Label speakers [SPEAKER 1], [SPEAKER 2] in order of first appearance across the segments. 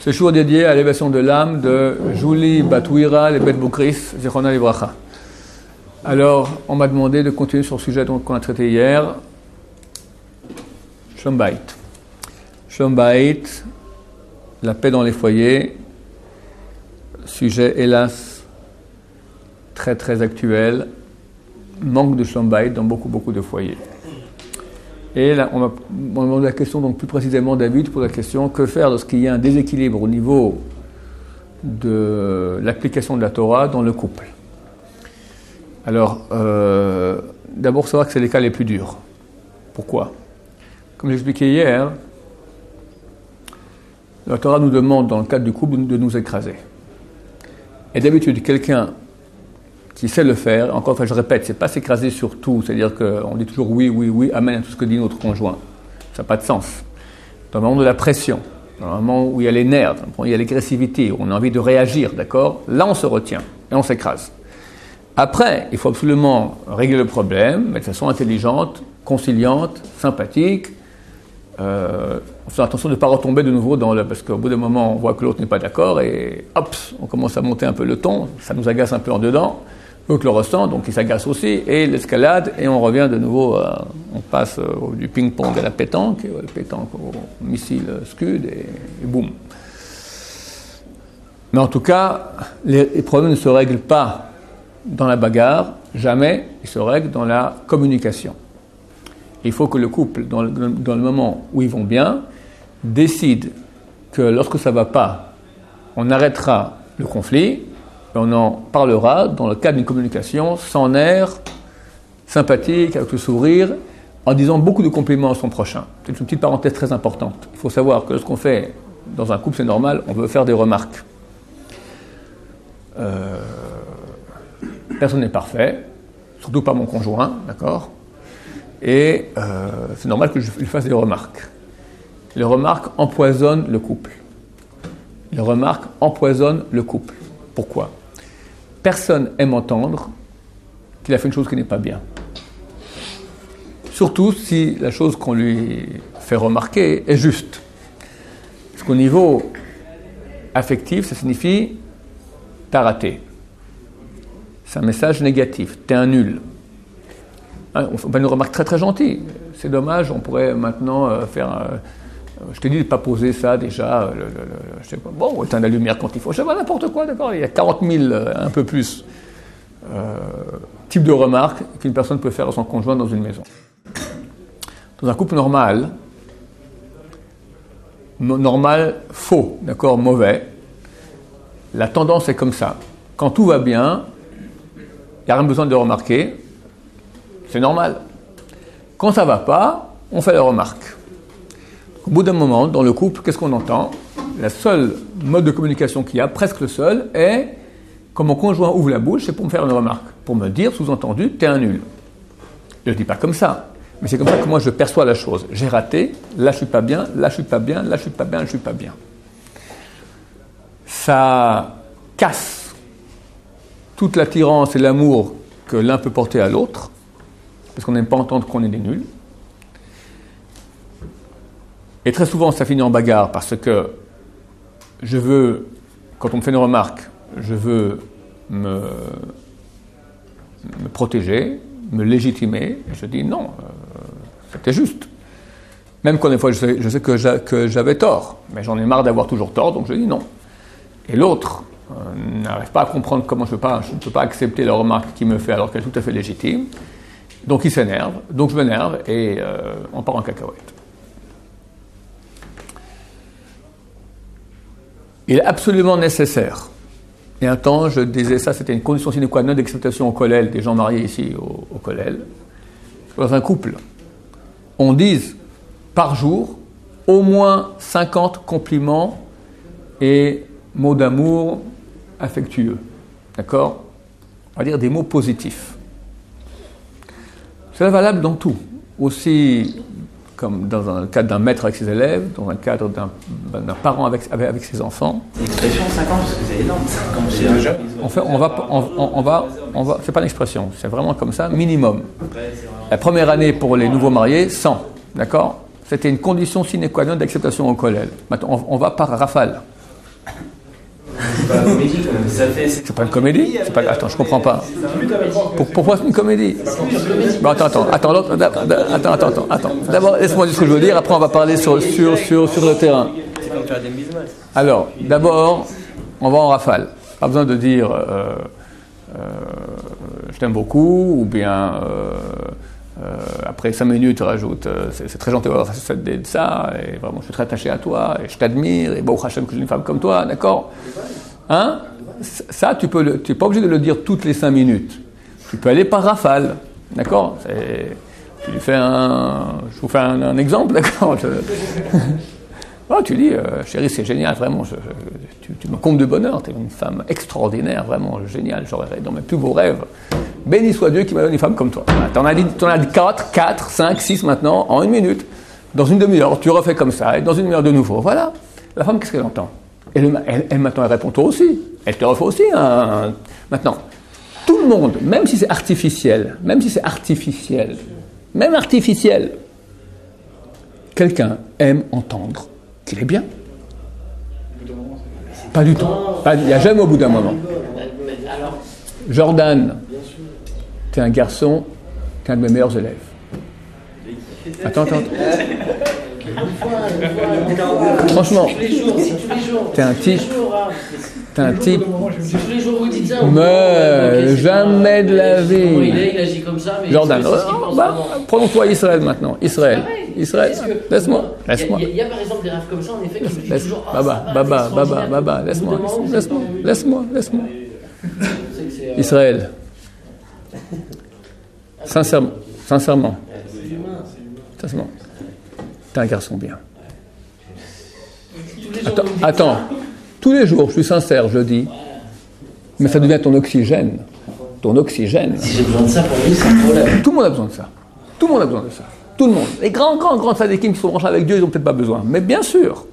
[SPEAKER 1] Ce jour dédié à l'élévation de l'âme de Julie Batouira Lebet Boukris, Zichronah Livracha. Alors, on m'a demandé de continuer sur le sujet qu'on a traité hier, Shalom Bayit. Shalom Bayit, la paix dans les foyers, sujet hélas très très actuel, manque de Shalom Bayit dans beaucoup de foyers. Et là, on m'a demandé la question, donc plus précisément David pose la question, que faire lorsqu'il y a un déséquilibre au niveau de l'application de la Torah dans le couple? Alors, d'abord savoir que c'est les cas les plus durs. Pourquoi? Comme j'expliquais hier, la Torah nous demande dans le cadre du couple de nous écraser. Et d'habitude, quelqu'un qui sait le faire, encore une fois je répète, c'est pas s'écraser sur tout, c'est-à-dire qu'on dit toujours oui, amen à tout ce que dit notre conjoint. Ça n'a pas de sens. Dans le moment de la pression, dans le moment où il y a les nerfs, où il y a l'agressivité, où on a envie de réagir, d'accord, là on se retient et on s'écrase. Après, il faut absolument régler le problème, mais de façon intelligente, conciliante, sympathique, en faisant attention de ne pas retomber de nouveau dans le... Parce qu'au bout d'un moment, on voit que l'autre n'est pas d'accord et hop, on commence à monter un peu le ton, ça nous agace un peu en dedans, l'autre le ressent, donc il s'agace aussi, et l'escalade, et on revient de nouveau, on passe du ping-pong à la pétanque, le pétanque au missile Scud, et boum. Mais en tout cas, les problèmes ne se règlent pas dans la bagarre, jamais, ils se règlent dans la communication. Il faut que le couple, dans le moment où ils vont bien, décide que lorsque ça ne va pas, on arrêtera le conflit, et on en parlera dans le cadre d'une communication sans nerfs, sympathique, avec le sourire, en disant beaucoup de compliments à son prochain. C'est une petite parenthèse très importante. Il faut savoir que lorsqu'on fait, dans un couple c'est normal, on veut faire des remarques. Personne n'est parfait, surtout pas mon conjoint, d'accord ? Et c'est normal que je lui fasse des remarques. Les remarques empoisonnent le couple. Les remarques empoisonnent le couple. Pourquoi? Personne aime entendre qu'il a fait une chose qui n'est pas bien. Surtout si la chose qu'on lui fait remarquer est juste. Parce qu'au niveau affectif, ça signifie « t'as raté ». C'est un message négatif, « t'es un nul ». On fait une remarque très très gentille. C'est dommage, on pourrait maintenant faire... je t'ai dit de ne pas poser ça déjà. Je sais pas, bon, éteindre la lumière quand il faut. Je sais pas, n'importe quoi, d'accord. Il y a 40 000, un peu plus, types de remarques qu'une personne peut faire à son conjoint dans une maison. Dans un couple normal, faux, d'accord, mauvais, la tendance est comme ça. Quand tout va bien, il n'y a rien besoin de remarquer. C'est normal. Quand ça ne va pas, on fait la remarque. Au bout d'un moment, dans le couple, qu'est-ce qu'on entend? La seule mode de communication qu'il y a, presque le seul, est quand mon conjoint ouvre la bouche, c'est pour me faire une remarque. Pour me dire, sous-entendu, t'es un nul. Je ne le dis pas comme ça, mais c'est comme ça que moi je perçois la chose. J'ai raté, là je suis pas bien, là je suis pas bien, là je suis pas bien, je suis pas bien. Ça casse toute l'attirance et l'amour que l'un peut porter à l'autre, parce qu'on n'aime pas entendre qu'on est des nuls. Et très souvent, ça finit en bagarre parce que je veux, quand on me fait une remarque, je veux me protéger, me légitimer. Et je dis non, c'était juste. Même quand des fois, je sais que j'avais tort, mais j'en ai marre d'avoir toujours tort, donc je dis non. Et l'autre n'arrive pas à comprendre comment je ne peux pas accepter la remarque qu'il me fait alors qu'elle est tout à fait légitime. Donc il s'énerve, donc je m'énerve et on part en cacahuète. Il est absolument nécessaire. Et un temps, je disais ça, c'était une condition sine qua non d'acceptation au kollel, des gens mariés ici au kollel. Dans un couple, on dise par jour au moins 50 compliments et mots d'amour affectueux. D'accord? On va dire des mots positifs. C'est valable dans tout, aussi comme dans le cadre d'un maître avec ses élèves, dans le cadre d'un parent avec ses enfants.
[SPEAKER 2] L'expression 50, c'est énorme. 50, c'est déjà.
[SPEAKER 1] On va, c'est pas une expression, c'est vraiment comme ça, minimum. La première année pour les nouveaux mariés, 100, d'accord? C'était une condition sine qua non d'acceptation au kollel. Maintenant, on va par rafale.
[SPEAKER 2] pas la comédie quand même. Ça fait.
[SPEAKER 1] C'est pas une comédie. Attends, je comprends pas. Pourquoi c'est une comédie? Bon, attends. D'abord, laisse-moi dire ce que je veux dire. Après, on va parler sur le terrain.
[SPEAKER 2] C'est comme faire des business.
[SPEAKER 1] Alors, d'abord, on va en rafale. Pas besoin de dire je t'aime beaucoup, ou bien après 5 minutes, tu rajoutes c'est très gentil d'avoir fait ça, et vraiment je suis très attaché à toi, et je t'admire, et bon, Hachem, que j'ai une femme comme toi, d'accord? Hein? Ça, tu n'es pas obligé de le dire toutes les 5 minutes. Tu peux aller par rafale, d'accord? Je vous fais un exemple, d'accord? Oh, tu dis, chérie, c'est génial, vraiment, tu me combles de bonheur, tu es une femme extraordinaire, vraiment géniale, j'aurais dans mes plus beaux rêves. Béni soit Dieu qui m'a donné une femme comme toi. T'en as dit 4, 5, 6 maintenant, en 1 minute. Dans une demi-heure, tu refais comme ça, et dans une demi-heure de nouveau. Voilà. La femme, qu'est-ce qu'elle entend? Elle maintenant, elle répond toi aussi. Elle te refait aussi. Maintenant, tout le monde, même si c'est artificiel, même artificiel, quelqu'un aime entendre qu'il est bien. Pas du tout. Il n'y a jamais au bout d'un moment. Jordan, tu es un garçon, tu es un de mes meilleurs élèves. Attends. Franchement, tu es un type.
[SPEAKER 3] Si tous les jours vous dites ça,
[SPEAKER 1] mais jamais de la vie.
[SPEAKER 3] Il agit comme ça, mais
[SPEAKER 1] Jordan, prenons-toi Israël maintenant. Israël, laisse-moi.
[SPEAKER 3] Il y a par exemple des rêves comme ça, en effet, qui me disent toujours
[SPEAKER 1] Baba, laisse-moi. Israël, sincèrement, t'es un garçon bien. Attends. Tous les jours, je suis sincère, je le dis, mais ça devient ton oxygène.
[SPEAKER 3] Si j'ai besoin de ça pour lui, c'est un problème.
[SPEAKER 1] Tout le monde a besoin de ça. Tout le monde. Les grands sadikim qui sont branchés avec Dieu, ils n'ont peut-être pas besoin. Mais bien sûr.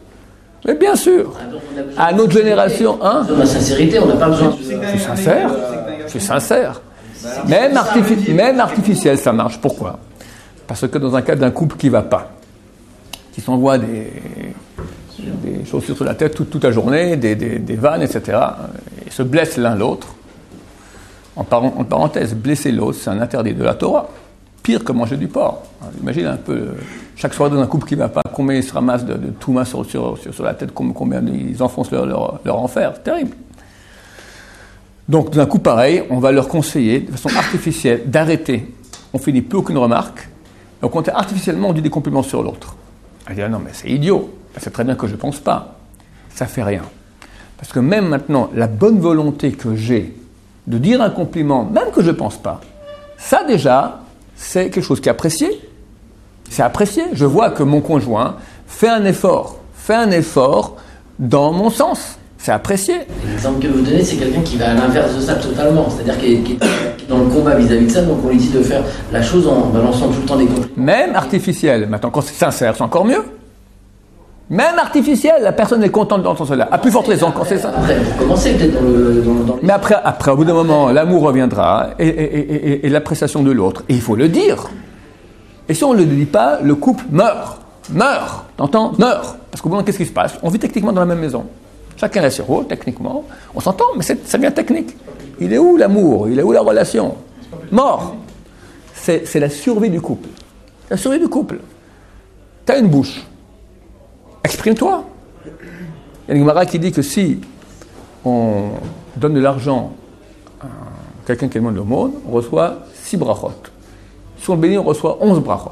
[SPEAKER 1] À notre génération, hein.
[SPEAKER 3] La sincérité, on n'a pas besoin.
[SPEAKER 1] Je suis sincère. Même artificiel, ça marche. Pourquoi? Parce que dans un cas d'un couple qui ne va pas, qui s'envoie des chaussures sur la tête toute la journée, des vannes, etc. Et se blessent l'un l'autre. En parenthèse, blesser l'autre, c'est un interdit de la Torah. Pire que manger du porc. Imagine un peu, chaque soir dans un couple qui ne va pas, combien ils se ramassent de tout main sur la tête, combien ils enfoncent leur enfer. C'est terrible. Donc, dans un coup pareil, on va leur conseiller, de façon artificielle, d'arrêter. On finit plus aucune remarque. Donc, artificiellement, on dit des compliments sur l'autre. Elle dit, non, mais c'est idiot. C'est très bien que je ne pense pas. Ça ne fait rien. Parce que même maintenant, la bonne volonté que j'ai de dire un compliment, même que je ne pense pas, ça déjà, c'est quelque chose qui est apprécié. C'est apprécié. Je vois que mon conjoint fait un effort dans mon sens. C'est apprécié.
[SPEAKER 3] L'exemple que vous donnez, c'est quelqu'un qui va à l'inverse de ça totalement. C'est-à-dire qui est dans le combat vis-à-vis de ça, donc on lui dit de faire la chose en balançant tout le temps des compliments.
[SPEAKER 1] Même artificiel. Maintenant, quand c'est sincère, c'est encore mieux. Même artificiel, la personne est contente dans ce sens-là. À plus forte raison quand c'est ça.
[SPEAKER 3] Après, pour commencer peut-être dans le...
[SPEAKER 1] Mais après, au bout d'un moment, l'amour reviendra et l'appréciation de l'autre. Et il faut le dire. Et si on ne le dit pas, le couple meurt. T'entends? Meurt. Parce qu'au bout d'un moment, qu'est-ce qui se passe? On vit techniquement dans la même maison. Chacun a ses rôles, techniquement. On s'entend, mais ça devient technique. Il est où l'amour? Il est où la relation? Mort. C'est la survie du couple. La survie du couple. T'as une bouche. Exprime-toi. Il y a une Gemara qui dit que si on donne de l'argent à quelqu'un qui demande l'aumône, on reçoit 6 brachot. Si on le bénit, on reçoit 11 brachot.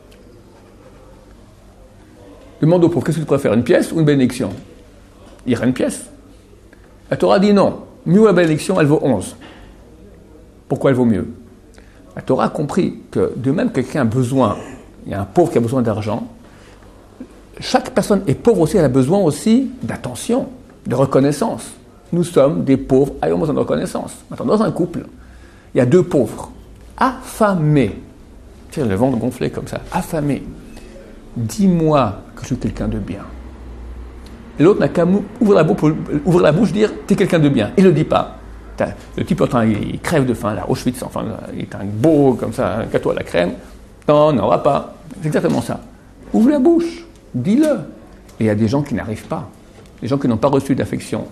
[SPEAKER 1] Demande au pauvre, qu'est-ce que tu préfères, une pièce ou une bénédiction? Il y a une pièce. La Torah dit non. Mieux la bénédiction, elle vaut 11. Pourquoi elle vaut mieux? La Torah a compris que de même que quelqu'un a besoin, il y a un pauvre qui a besoin d'argent, chaque personne est pauvre aussi, elle a besoin aussi d'attention, de reconnaissance. Nous sommes des pauvres ayant besoin de reconnaissance. Maintenant, dans un couple, il y a 2 pauvres, affamés. Tiens, le ventre gonflé comme ça, affamés. Dis-moi que je suis quelqu'un de bien. Et l'autre n'a qu'à ouvrir la bouche, dire t'es quelqu'un de bien. Il ne le dit pas. Le type, il crève de faim, là, Auschwitz, enfin, il est un beau, comme ça, un gâteau à la crème. Non, va pas. C'est exactement ça. Ouvre la bouche. Dis-le. Et il y a des gens qui n'arrivent pas. Des gens qui n'ont pas reçu d'affection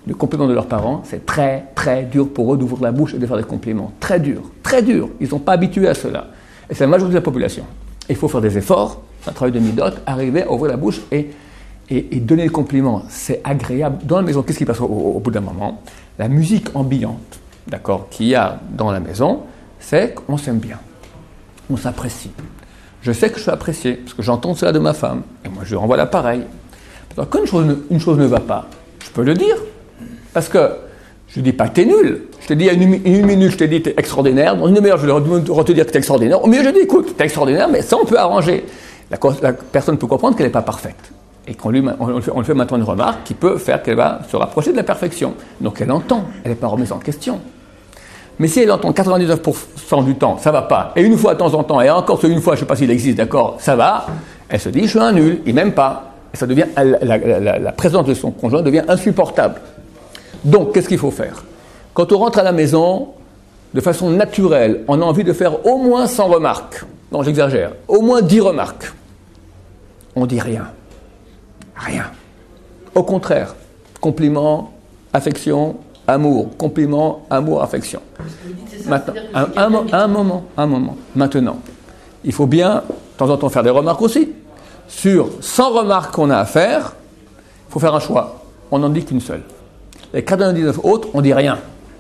[SPEAKER 1] du compliment de leurs parents, c'est très, très dur pour eux d'ouvrir la bouche et de faire des compliments. Très dur, très dur. Ils ne sont pas habitués à cela. Et c'est la majorité de la population. Il faut faire des efforts, un travail de midote, arriver à ouvrir la bouche et donner des compliments. C'est agréable. Dans la maison, qu'est-ce qui passe au bout d'un moment? La musique ambiante, d'accord, qu'il y a dans la maison, c'est qu'on s'aime bien. On s'apprécie. Je sais que je suis apprécié, parce que j'entends cela de ma femme. Et moi, je lui renvoie l'appareil. Quand une chose ne va pas, je peux le dire. Parce que je ne dis pas t'es nul. Je te dis, il y a une minute, je t'ai dit t'es extraordinaire. Dans une demi-heure, je vais te dire que t'es extraordinaire. Au mieux, je dis écoute, t'es extraordinaire, mais ça, on peut arranger. La personne peut comprendre qu'elle n'est pas parfaite. Et qu'on lui fait maintenant une remarque qui peut faire qu'elle va se rapprocher de la perfection. Donc elle entend, elle n'est pas remise en question. Mais si elle entend 99% du temps, ça ne va pas, et une fois de temps en temps, et encore une fois, je ne sais pas s'il existe, d'accord, ça va, elle se dit je suis un nul, il m'aime pas. Et ça devient, la présence de son conjoint devient insupportable. Donc, qu'est-ce qu'il faut faire? Quand on rentre à la maison, de façon naturelle, on a envie de faire au moins 100 remarques. Non, j'exagère. Au moins 10 remarques. On dit rien. Rien. Au contraire, compliment, affection, amour. Compliment, amour, affection. Maintenant, un moment. Maintenant, il faut bien, de temps en temps, faire des remarques aussi. Sur 100 remarques qu'on a à faire, il faut faire un choix. On n'en dit qu'une seule. Les 99 autres, on dit rien.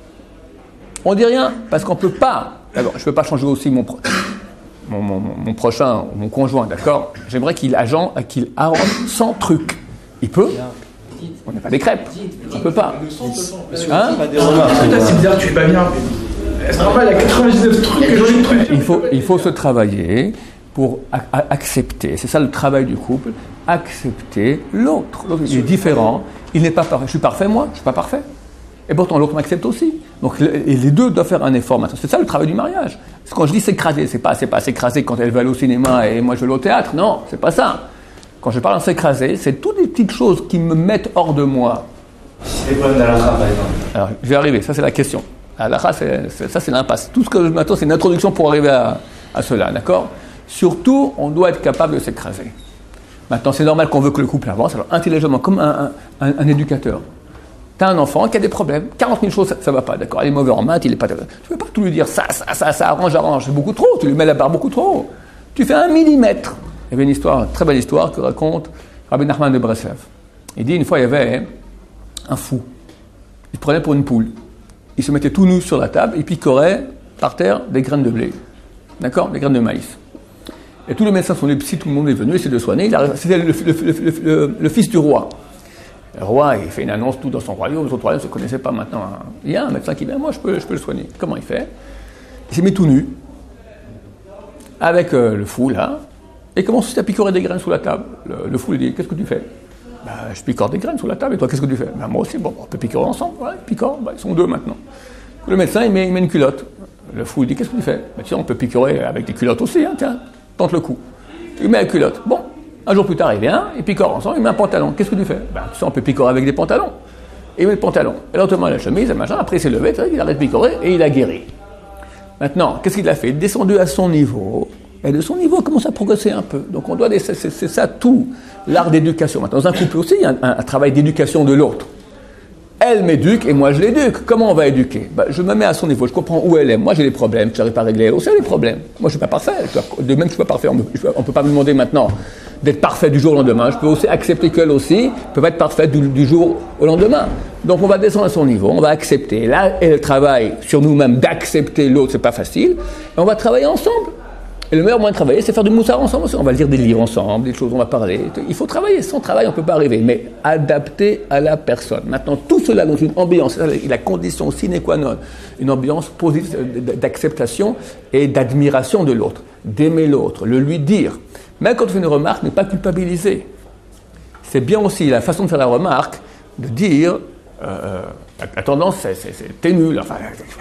[SPEAKER 1] On dit rien parce qu'on ne peut pas. D'accord, je ne peux pas changer aussi mon prochain, mon conjoint, d'accord? J'aimerais qu'il arrange 100 trucs. Il peut. On n'est pas des crêpes. On ne peut pas. Hein?
[SPEAKER 4] C'est bizarre, tu es pas bien. C'est normal, il y a 99 trucs que j'ai trucs.
[SPEAKER 1] Il faut se travailler pour accepter. C'est ça le travail du couple. Accepter l'autre. L'autre, il est différent. Il n'est pas parfait. Je suis parfait, moi. Je ne suis pas parfait. Et pourtant, l'autre m'accepte aussi. Donc, les deux doivent faire un effort maintenant. C'est ça le travail du mariage. Quand je dis s'écraser, c'est pas s'écraser quand elle veut aller au cinéma et moi je veux aller au théâtre. Non, c'est pas ça. Quand je parle de s'écraser, c'est toutes les petites choses qui me mettent hors de moi.
[SPEAKER 2] C'est les problèmes d'Alakha, par exemple.
[SPEAKER 1] Alors, je vais arriver. Ça, c'est la question. Alakha, ça, c'est l'impasse. Tout ce que je m'attends, c'est une introduction pour arriver à cela, d'accord? Surtout, on doit être capable de s'écraser. Maintenant, c'est normal qu'on veut que le couple avance. Alors, intelligemment, comme un éducateur. Tu as un enfant qui a des problèmes, 40 000 choses, ça ne va pas, d'accord? Il est mauvais en maths, il n'est pas... Tu ne peux pas tout lui dire, ça, arrange, c'est beaucoup trop, tu lui mets la barre beaucoup trop haut. Tu fais 1 millimètre. Il y avait une histoire, une très belle histoire que raconte Rabbi Nachman de Breslev. Il dit, une fois, il y avait un fou. Il se prenait pour une poule. Il se mettait tout nu sur la table, il picorait par terre des graines de blé. D'accord? Des graines de maïs. Et tous les médecins sont venus, si tout le monde est venu, essayer de soigner. C'était le fils du roi. Le roi, il fait une annonce tout dans son royaume. Les autres royaumes ne se connaissaient pas maintenant. Il y a un médecin qui vient, moi je peux le soigner. Comment il fait? Il s'est mis tout nu, avec le fou là, et il commence à picorer des graines sous la table. Le fou lui dit, qu'est-ce que tu fais? Je picore des graines sous la table, et toi qu'est-ce que tu fais? Moi aussi, bon, on peut picorer ensemble. Ouais, picore, ils sont 2 maintenant. Le médecin, il met une culotte. Le fou lui dit, qu'est-ce que tu fais? Tu sais, on peut picorer avec des culottes aussi, hein, tiens, tente le coup. Il met la culotte. Bon. Un jour plus tard, il vient, il picore ensemble, il met un pantalon. Qu'est-ce que tu fais? Tu sais, on peut picorer avec des pantalons. Et il met le pantalon. Et l'autre met la chemise, et machin. Après, il s'est levé, il arrête de picorer, et il a guéri. Maintenant, qu'est-ce qu'il a fait? Il est descendu à son niveau, et de son niveau, il commence à progresser un peu. Donc, on doit, c'est ça tout, l'art d'éducation. Maintenant, dans un couple aussi, il y a un travail d'éducation de l'autre. Elle m'éduque, et moi, je l'éduque. Comment on va éduquer? Je me mets à son niveau, je comprends où elle est. Moi, j'ai des problèmes, je n'arrive pas à régler. Elle aussi a des problèmes. Moi, je ne suis pas parfait. De même que je ne suis pas parfait, on ne peut pas me demander maintenant d'être parfait du jour au lendemain. Je peux aussi accepter qu'elle aussi ne peut pas être parfaite du jour au lendemain. Donc on va descendre à son niveau, on va accepter. Là, elle travaille sur nous-mêmes d'accepter l'autre, c'est pas facile. Et on va travailler ensemble. Et le meilleur moyen de travailler, c'est faire du moussard ensemble aussi. On va lire des livres ensemble, des choses, on va parler. Il faut travailler. Sans travail, on ne peut pas arriver. Mais adapté à la personne. Maintenant, tout cela dans une ambiance, c'est la condition sine qua non, une ambiance positive d'acceptation et d'admiration de l'autre. D'aimer l'autre, le lui dire. Même quand on fait une remarque, ne pas culpabiliser. C'est bien aussi la façon de faire la remarque, de dire, la tendance, t'es nul. Enfin,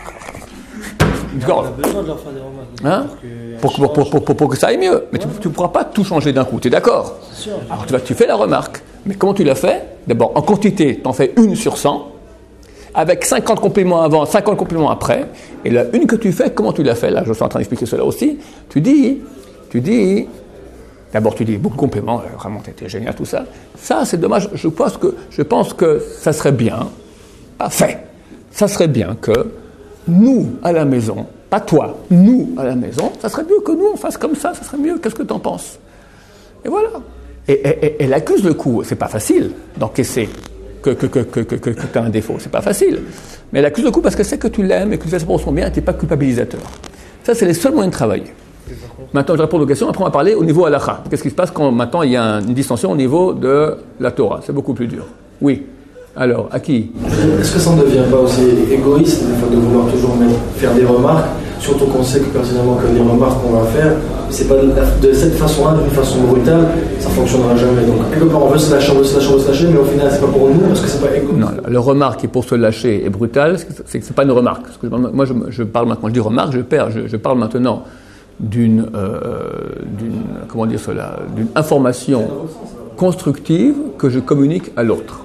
[SPEAKER 5] on a besoin de leur faire des remarques.
[SPEAKER 1] Pour que ça aille mieux. Mais tu ne pourras pas tout changer d'un coup, tu es d'accord?
[SPEAKER 5] C'est sûr.
[SPEAKER 1] Alors tu fais la remarque. Mais comment tu l'as fait? D'abord, en quantité, tu en fais 1 sur 100, avec 50 compléments avant, 50 compléments après. Et la une que tu fais, comment tu l'as fait? Là, je suis en train d'expliquer cela aussi. Tu dis, d'abord tu dis beaucoup de compléments, vraiment, t'étais génial, tout ça. Ça, c'est dommage. Je pense que ça serait bien pas fait. Ça serait bien que nous, à la maison, pas toi, nous, à la maison, ça serait mieux que nous, on fasse comme ça serait mieux, qu'est-ce que tu en penses? Et voilà. Et elle accuse le coup. C'est pas facile d'encaisser que tu as un défaut. C'est pas facile. Mais elle accuse le coup parce qu'elle sait que tu l'aimes et que tu fais ça pour son bien et tu n'es pas culpabilisateur. Ça, c'est les seuls moyens de travailler. Maintenant, je réponds aux questions. Après, on va parler au niveau halakha. Qu'est-ce qui se passe quand maintenant il y a une distinction au niveau de la Torah? C'est beaucoup plus dur. Oui. Alors, à qui?
[SPEAKER 5] Est-ce que ça ne devient pas aussi égoïste des fois de vouloir toujours faire des remarques, surtout qu'on sait que personnellement que les remarques qu'on va faire, c'est pas de cette façon-là, d'une façon brutale, ça ne fonctionnera jamais. Donc quelque part on veut se lâcher, mais au final c'est pas pour nous parce que c'est pas égoïste.
[SPEAKER 1] Non, le remarque qui est pour se lâcher est brutal, c'est que c'est pas une remarque. Parce que moi je parle maintenant, je dis remarque, je parle maintenant d'une comment dire cela, d'une information constructive que je communique à l'autre.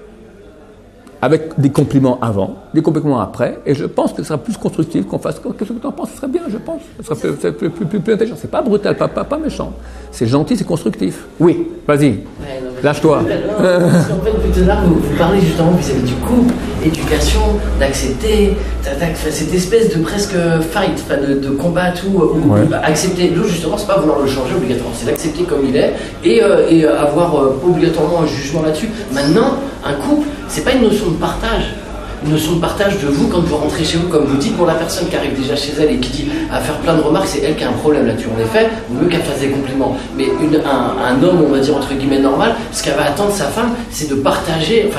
[SPEAKER 1] Avec des compliments avant, des compliments après, et je pense que ce sera plus constructif qu'on fasse. Qu'est-ce que tu en penses? Ce serait bien, je pense. Ce serait plus intelligent. C'est pas brutal, pas méchant. C'est gentil, c'est constructif. Oui, vas-y, lâche-toi.
[SPEAKER 3] En fait, depuis tout à l'heure, vous parlez justement vis-à-vis du couple, éducation, d'accepter, cette espèce de presque fight, de combat, tout. Accepter l'autre, justement, c'est pas vouloir le changer obligatoirement, c'est l'accepter comme il est et avoir obligatoirement un jugement là-dessus. Maintenant, un couple, c'est pas une notion de partage. Une notion de partage de vous quand vous rentrez chez vous, comme vous dites, pour la personne qui arrive déjà chez elle et qui dit à faire plein de remarques, c'est elle qui a un problème là-dessus. En effet, vaut mieux qu'elle fasse des compliments. Mais un homme, on va dire entre guillemets normal, ce qu'elle va attendre sa femme, c'est de partager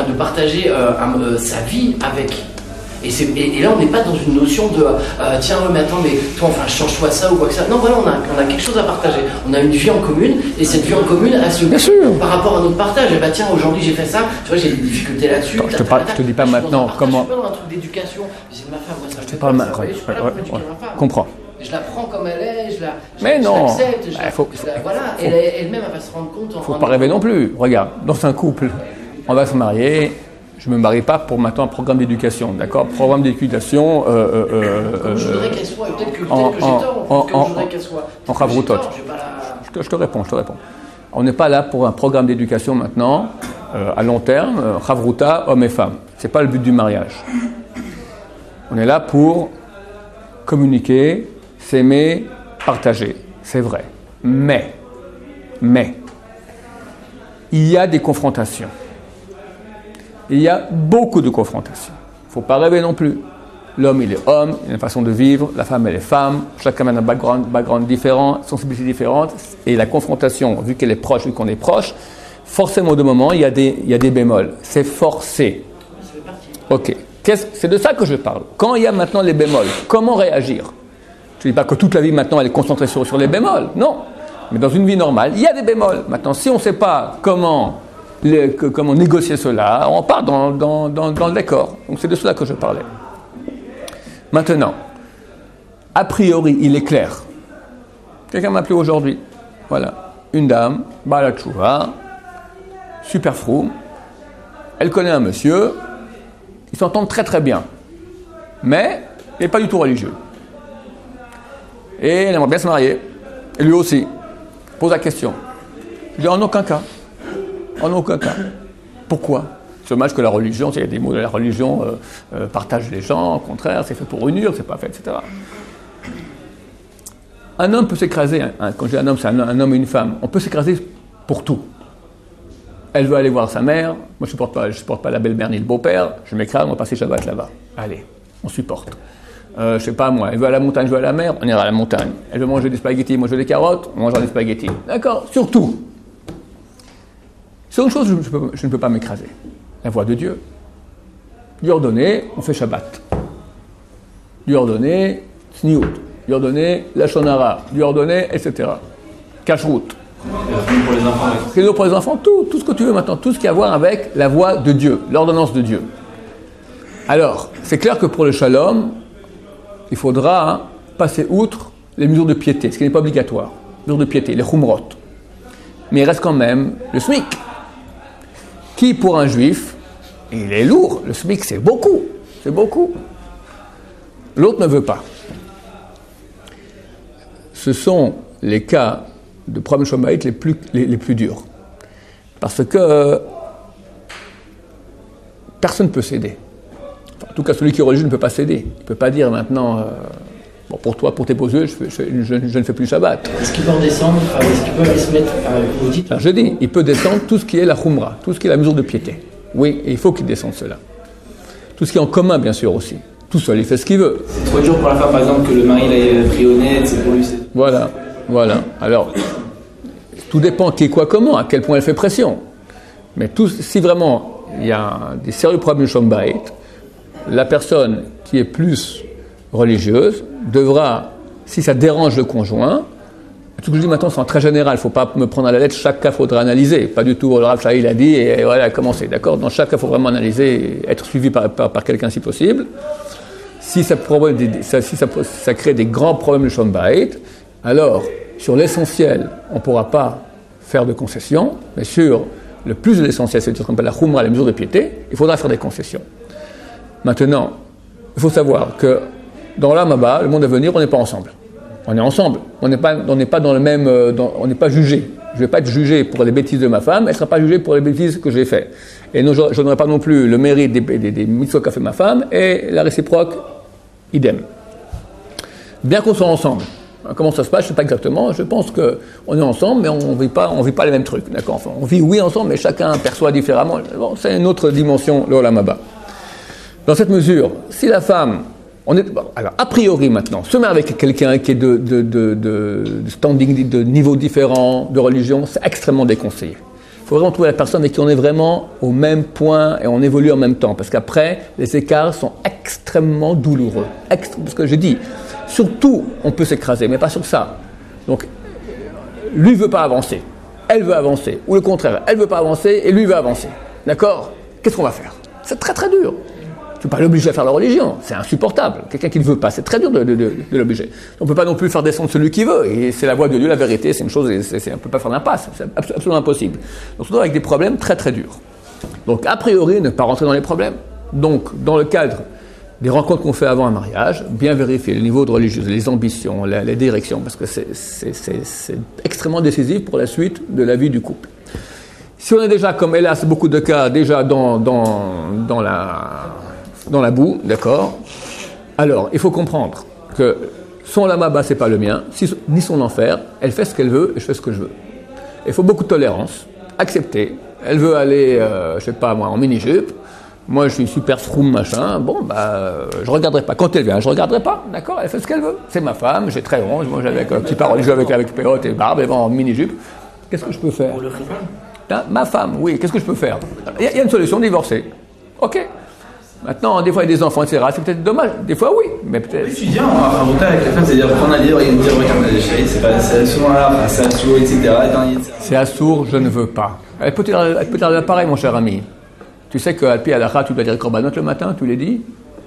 [SPEAKER 3] sa vie avec. Et là, on n'est pas dans une notion de tiens, mais attends, mais toi, enfin, change-toi ça ou quoi que ça. Non, voilà, on a quelque chose à partager. On a une vie en commune, et cette vie en commune, elle se par rapport à notre partage. Et bah, tiens, aujourd'hui, j'ai fait ça, tu vois, j'ai des difficultés là-dessus.
[SPEAKER 1] Je te dis pas maintenant comment.
[SPEAKER 3] Je suis pas dans un truc d'éducation. C'est de ma femme, moi, ça
[SPEAKER 1] je te parle maintenant. Comprends.
[SPEAKER 3] Je la prends comme elle est, je l'accepte, voilà, elle-même, elle va se rendre compte.
[SPEAKER 1] Faut pas rêver non plus. Regarde, dans un couple, on va se marier. Je ne me marie pas pour maintenant un programme d'éducation, d'accord? Programme d'éducation.
[SPEAKER 3] Comme je voudrais qu'elle soit, peut-être que j'ai tort, comme je voudrais qu'elle soit.
[SPEAKER 1] En Chavrutot. Je te réponds. On n'est pas là pour un programme d'éducation maintenant, à long terme, Chavruta, hommes et femmes. Ce n'est pas le but du mariage. On est là pour communiquer, s'aimer, partager. C'est vrai. Mais, il y a des confrontations. Il y a beaucoup de confrontations. Il ne faut pas rêver non plus. L'homme, il est homme, il a une façon de vivre. La femme, elle est femme. Chacun a un background différent, sensibilité différente. Et la confrontation, vu qu'elle est proche, vu qu'on est proche, forcément, de moment, il y a des bémols. C'est forcé. Ok. C'est de ça que je parle. Quand il y a maintenant les bémols, comment réagir? Je ne dis pas que toute la vie, maintenant, elle est concentrée sur les bémols. Non. Mais dans une vie normale, il y a des bémols. Maintenant, si on ne sait pas comment négocier cela, on part dans le décor. Donc c'est de cela que je parlais. Maintenant, a priori, il est clair. Quelqu'un m'a appelé aujourd'hui. Voilà. Une dame, Bala Tchouva, super froum. Elle connaît un monsieur. Ils s'entendent très très bien. Mais il n'est pas du tout religieux. Et elle aimerait bien se marier. Et lui aussi. Pose la question. Je dis en aucun cas. En aucun cas. Pourquoi? C'est dommage que la religion, il y a des mots de la religion, partage les gens, au contraire, c'est fait pour unir, c'est pas fait, etc. Un homme peut s'écraser, quand je dis un homme, c'est un homme et une femme, on peut s'écraser pour tout. Elle veut aller voir sa mère, moi je supporte pas la belle-mère ni le beau-père, je m'écrase, on va passer Shabbat là-bas. Allez, on supporte. Je sais pas moi, elle veut à la montagne, je veux à la mer, on ira à la montagne. Elle veut manger des spaghettis, moi je veux des carottes, on mangera des spaghettis. D'accord? Surtout. Sur une chose, je ne peux pas m'écraser. La voix de Dieu. Dieu ordonné, on fait Shabbat. Dieu ordonné, Tzniout. Dieu ordonné, Lashon Hara. Dieu ordonné, etc. Kashrut. Cadeau pour les enfants, tout ce que tu veux maintenant, tout ce qui a à voir avec la voix de Dieu, l'ordonnance de Dieu. Alors, c'est clair que pour le Shalom, il faudra passer outre les mesures de piété, ce qui n'est pas obligatoire. Les mesures de piété, les Chumrot. Mais il reste quand même le SMIC. Qui, pour un juif, il est lourd. Le SMIC, c'est beaucoup. C'est beaucoup. L'autre ne veut pas. Ce sont les cas de problèmes shomaïtes les plus durs. Parce que personne ne peut céder. tout cas, celui qui est religieux ne peut pas céder. Il ne peut pas dire maintenant, bon, pour toi, pour tes beaux yeux, je ne fais plus Shabbat.
[SPEAKER 3] Est-ce qu'il peut descendre, est-ce qu'il peut aller se mettre, vous dites...
[SPEAKER 1] Alors, je dis, il peut descendre tout ce qui est la khumra, tout ce qui est la mesure de piété. Oui, et il faut qu'il descende cela. Tout ce qui est en commun, bien sûr, aussi. Tout seul, il fait ce qu'il veut.
[SPEAKER 2] C'est trop dur pour la femme, par exemple, que le mari l'ait pris au net, c'est pour lui, c'est...
[SPEAKER 1] Voilà. Alors, tout dépend qui, quoi, comment, à quel point elle fait pression. Mais si vraiment il y a des sérieux problèmes de Shalom Bayit, la personne qui est plus religieuse devra, si ça dérange le conjoint, tout ce que je dis maintenant c'est en très général, il ne faut pas me prendre à la lettre, chaque cas il faudra analyser, pas du tout le Rav Shahil a dit et voilà, commencer, d'accord? Dans chaque cas il faut vraiment analyser, être suivi par quelqu'un si possible. Si ça crée des grands problèmes de Shalom Bayit, alors sur l'essentiel on ne pourra pas faire de concessions, mais sur le plus de l'essentiel, c'est ce qu'on appelle la khumra, la mesure de piété, il faudra faire des concessions. Maintenant, il faut savoir que dans l'Amaba, le monde à venir, on n'est pas ensemble. On est ensemble. On n'est pas dans le même. On n'est pas jugé. Je ne vais pas être jugé pour les bêtises de ma femme, elle ne sera pas jugée pour les bêtises que j'ai faites. Et non, je n'aurai pas non plus le mérite des mitzvot qu'a fait ma femme, et la réciproque, idem. Bien qu'on soit ensemble. Comment ça se passe, je ne sais pas exactement. Je pense qu'on est ensemble, mais on vit pas les mêmes trucs. D'accord, enfin, on vit, oui, ensemble, mais chacun perçoit différemment. Bon, c'est une autre dimension, le Olam Haba. Dans cette mesure, si la femme, alors a priori maintenant, se met avec quelqu'un qui est de standing, de niveau différent, de religion, c'est extrêmement déconseillé. Il faut vraiment trouver la personne avec qui on est vraiment au même point et on évolue en même temps, parce qu'après, les écarts sont extrêmement douloureux. Parce que j'ai dit, surtout, on peut s'écraser, mais pas sur ça. Donc, lui veut pas avancer, elle veut avancer, ou le contraire, elle veut pas avancer et lui veut avancer. D'accord? Qu'est-ce qu'on va faire? C'est très très dur. Tu ne peux pas l'obliger à faire la religion, c'est insupportable. Quelqu'un qui ne veut pas, c'est très dur de l'obliger. On ne peut pas non plus faire descendre celui qui veut, et c'est la voie de Dieu, la vérité, c'est une chose, on ne peut pas faire d'impasse, c'est absolument impossible. Donc on se retrouve avec des problèmes très très durs. Donc a priori, ne pas rentrer dans les problèmes. Donc dans le cadre des rencontres qu'on fait avant un mariage, bien vérifier le niveau de religieux, les ambitions, les directions, parce que c'est extrêmement décisif pour la suite de la vie du couple. Si on est déjà, comme hélas beaucoup de cas, déjà dans la boue, d'accord. Alors, il faut comprendre que son lama-bas, c'est pas le mien, ni son enfer. Elle fait ce qu'elle veut et je fais ce que je veux. Il faut beaucoup de tolérance, accepter. Elle veut aller, je sais pas moi, en mini-jupe. Moi, je suis super froum, machin. Bon, je regarderai pas. Quand elle vient, je regarderai pas, d'accord. Elle fait ce qu'elle veut. C'est ma femme, j'ai très honte. Moi, j'avais un petit parole, je joue avec péote et barbe, elle va en mini-jupe. Qu'est-ce que je peux faire? Ma femme, oui. Qu'est-ce que je peux faire? Il y a une solution, divorcer. Ok. Maintenant, des fois, il y a des enfants, etc. C'est peut-être dommage. Des fois, oui, mais peut-être.
[SPEAKER 2] Oui, tu viens en voter avec la femme, c'est-à-dire prendre un livre et dire regarde, chérie, c'est souvent là, c'est assourd, etc.
[SPEAKER 1] C'est assourd, je ne veux pas. Elle peut dire pareil, mon cher ami. Tu sais qu'à Alpi Alakha, tu dois dire Korbanot le matin, tu l'as dit?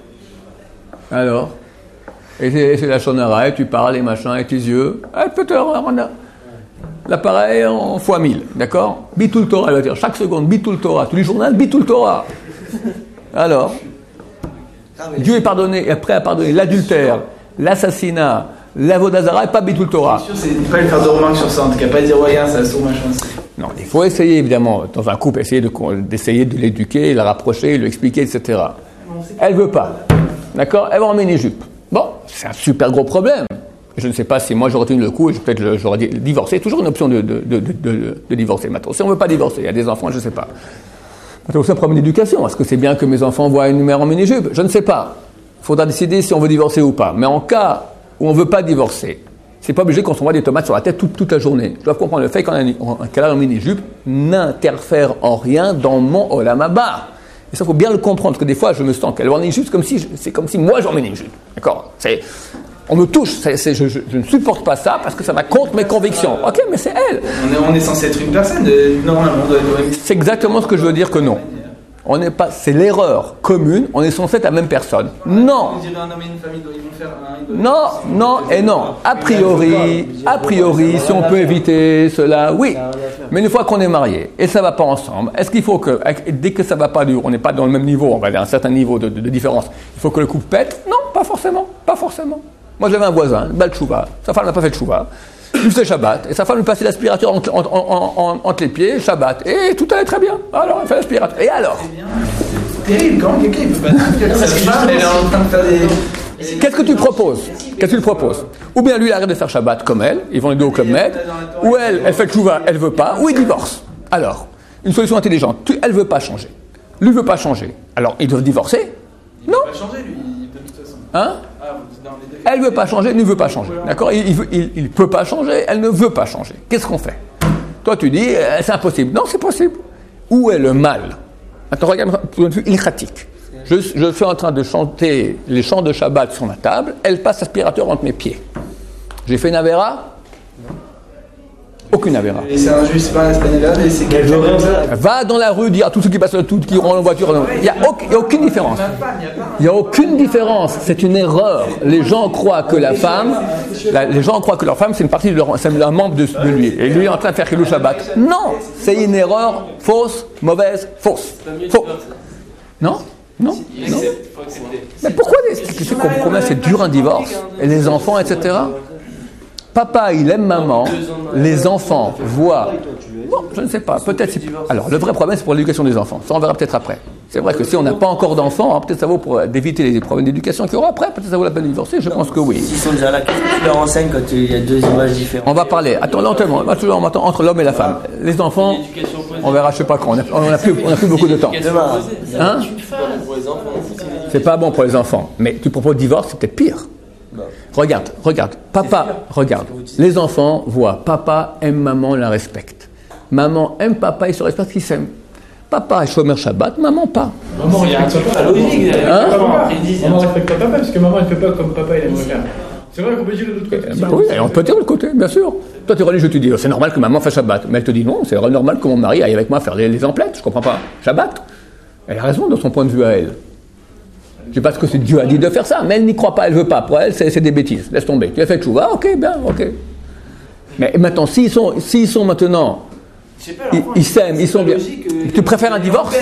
[SPEAKER 1] Alors? Et c'est la shonara, et tu parles, et machin, et tes yeux. Elle peut te rendre l'appareil en fois 1000, d'accord? Bitul Torah, elle va dire chaque seconde, Bitul Torah. Tous les journaux, Bitul Torah. Alors, Dieu est pardonné, est prêt à pardonner l'adultère, l'assassinat, l'avodazara et pas Bitul Torah.
[SPEAKER 2] C'est pas lui faire de remarques sur ça, en tout cas pas dire ouais, ça assourd, machin.
[SPEAKER 1] Non, il faut essayer évidemment, dans un couple, d'essayer de l'éduquer, de la rapprocher, de lui expliquer, etc. Elle veut pas, d'accord? Elle va en mini-jupe. Bon, c'est un super gros problème. Je ne sais pas si moi j'aurais tenu le coup, peut-être j'aurais divorcé. Toujours une option de divorcer. Maintenant, si on ne veut pas divorcer, il y a des enfants, je ne sais pas. C'est aussi un problème d'éducation. Est-ce que c'est bien que mes enfants voient une mère en mini-jupe? Je ne sais pas. Il faudra décider si on veut divorcer ou pas. Mais en cas où on ne veut pas divorcer, c'est pas obligé qu'on s'envoie des tomates sur la tête toute la journée. Je dois comprendre le fait qu'elle a en mini-jupe n'interfère en rien dans mon Olam Haba. Et ça, il faut bien le comprendre. Parce que des fois, je me sens qu'elle va en mini-jupe, c'est comme si moi j'en mini-jupe. D'accord? On me touche, je ne supporte pas ça parce que ça va contre mes convictions. Ok, mais c'est elle.
[SPEAKER 2] On est censé être une personne, normalement.
[SPEAKER 1] C'est exactement ce que je veux dire que non. On n'est pas, c'est l'erreur commune, on est censé être la même personne. Non. Non, et non. A priori, si on peut éviter cela, oui. Mais une fois qu'on est marié et ça ne va pas ensemble, est-ce qu'il faut que, dès que ça ne va pas, on n'est pas dans le même niveau, on va dire un certain niveau de différence, il faut que le couple pète? Non, pas forcément. Moi, j'avais un voisin, Bal Tchouva, sa femme n'a pas fait de Tchouva. Il faisait Shabbat, et sa femme lui passait l'aspirateur entre les pieds, Shabbat, et tout allait très bien. Alors, elle fait l'aspirateur. Et alors?
[SPEAKER 4] terrible. Comment quelqu'un il peut pas dire que sa femme elle est en train de faire des.
[SPEAKER 1] Qu'est-ce que tu proposes? Qu'est-ce que tu lui proposes? Ou bien lui, il arrête de faire Shabbat comme elle, ils vont les deux au Club Med, ou elle fait tchouva, elle veut pas, ou il divorce. Alors, une solution intelligente, elle veut pas changer. Lui veut pas changer. Alors, ils doivent divorcer? Non?
[SPEAKER 2] Il va changer, lui, de toute façon.
[SPEAKER 1] Hein?
[SPEAKER 2] Ah, dans les deux cas.
[SPEAKER 1] Elle veut pas changer, lui ne veut pas changer. D'accord? Il peut pas changer, elle ne veut pas changer. Qu'est-ce qu'on fait? Toi, tu dis, c'est impossible. Non, c'est possible. Où est le mal? Attends, regarde, point de vue ilchatique. Je suis en train de chanter les chants de Shabbat sur ma table, elle passe l'aspirateur entre mes pieds. J'ai fait une avéra? Aucune avéra.
[SPEAKER 2] Et c'est un juge, c'est pas un espagnol, et c'est quelqu'un comme ça.
[SPEAKER 1] Va dans la rue, dire à tous ceux qui passent tout, qui rentrent en voiture. Il n'y a aucune différence. Il n'y a aucune différence. C'est une erreur. Les gens croient que la femme, leur femme, c'est une partie de leur, c'est un membre de lui. Et lui est en train de faire le Shabbat. Non, c'est une erreur fausse, mauvaise, fausse. Faux. Non? Non? Non? Mais pourquoi c'est dur un divorce? Et les enfants, etc. Papa, il aime maman, les enfants voient. Bon, je ne sais pas, peut-être. Alors, le vrai problème, c'est pour l'éducation des enfants. Ça, on verra peut-être après. C'est vrai que si on n'a pas encore d'enfants, hein, peut-être ça vaut pour éviter les problèmes d'éducation qu'il y aura après. Peut-être ça vaut la peine de divorcer. Je pense que oui.
[SPEAKER 6] S'ils sont déjà là, qu'est-ce que tu leur enseignes quand il y a deux images différentes?
[SPEAKER 1] On va parler. Attends, lentement. Entre l'homme et la femme. Les enfants, on verra, je sais pas quand. On n'a plus beaucoup de temps. Hein? C'est pas bon pour les enfants. Mais tu proposes divorce, c'est peut-être pire. Regarde, papa, regarde. Les enfants voient, papa aime maman, la respecte. Maman aime papa, ils se respectent, ils s'aiment. Papa est Shomer Shabbat, maman pas.
[SPEAKER 4] Maman respecte pas.
[SPEAKER 1] Hein?
[SPEAKER 4] Maman respecte pas papa, parce que maman elle fait pas comme papa il aimerait faire. C'est vrai qu'on peut dire de l'autre côté.
[SPEAKER 1] Bah oui, on peut dire de l'autre côté, bien sûr. Toi, tu es religieux, tu dis, c'est normal que maman fasse Shabbat. Mais elle te dit non, c'est normal que mon mari aille avec moi faire les emplettes. Je comprends pas. Shabbat. Elle a raison de son point de vue à elle. Je ne sais pas ce que Dieu a dit de faire ça, mais elle n'y croit pas, elle ne veut pas. Pour elle, c'est des bêtises. Laisse tomber. Tu as fait tchouva, ok, bien, ok. Mais maintenant, s'ils sont maintenant, ils s'aiment, ils sont bien. Tu préfères un divorce?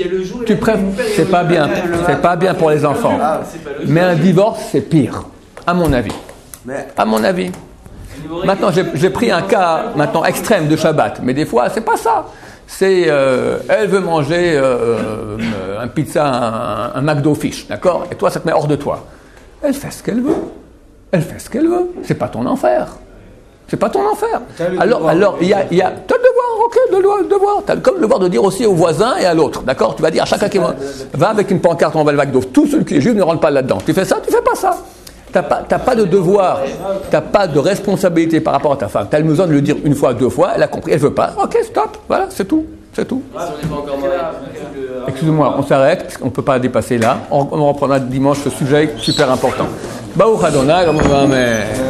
[SPEAKER 1] C'est pas bien. C'est pas bien pour les enfants. Mais un divorce, c'est pire, à mon avis. À mon avis. Maintenant, j'ai pris un cas maintenant extrême de Shabbat, mais des fois, c'est pas ça. C'est, elle veut manger un pizza, un McDo fish, d'accord? Et toi, ça te met hors de toi. Elle fait ce qu'elle veut. Elle fait ce qu'elle veut. C'est pas ton enfer. C'est pas ton enfer. Alors, il y a, t'as le devoir, ok, le devoir. T'as comme le devoir de dire aussi au voisin et à l'autre, d'accord? Tu vas dire à chacun qui va avec une pancarte, on va le McDo. Tous ceux qui est juif ne rentrent pas là-dedans. Tu fais ça, tu fais pas ça. T'as pas de devoir, t'as pas de responsabilité par rapport à ta femme. T'as le besoin de le dire une fois, deux fois, elle a compris, elle veut pas. Ok, stop, voilà, c'est tout. Excuse-moi, on s'arrête, on ne peut pas dépasser là. On reprendra dimanche ce sujet super important. Baruch Adonai, Amen.